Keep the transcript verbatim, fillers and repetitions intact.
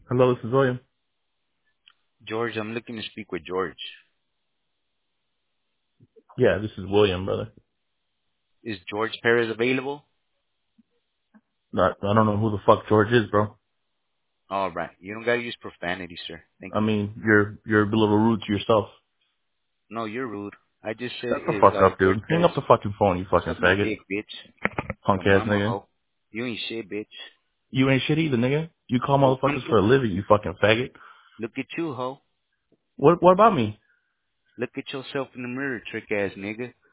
Hello, this is William. George, I'm looking to speak with George. Yeah, this is William, brother. Is George Perez available? Not, I don't know who the fuck George is, bro. All right. You don't gotta use profanity, sir. Thank I you. mean, you're you're a little rude to yourself. No, you're rude. I just said, Shut the is fuck uh, up, George dude. Hang Perez up the fucking phone, you fucking suck my faggot. dick, bitch? Punk Your ass mama, nigga. ho. You ain't shit, bitch. You ain't shit either, nigga. You call Look, look, motherfuckers look, for a living, you fucking faggot. look at you, ho. What what about me? Look at yourself in the mirror, trick ass nigga.